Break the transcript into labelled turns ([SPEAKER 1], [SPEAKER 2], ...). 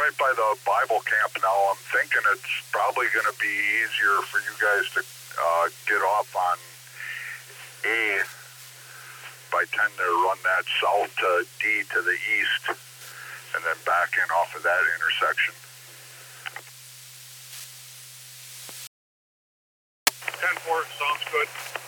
[SPEAKER 1] right by the Bible camp now. I'm thinking it's probably going to be easier for you guys to get off on A by 10 to run that south to D to the east and then back in off of that intersection. 10-4, sounds good.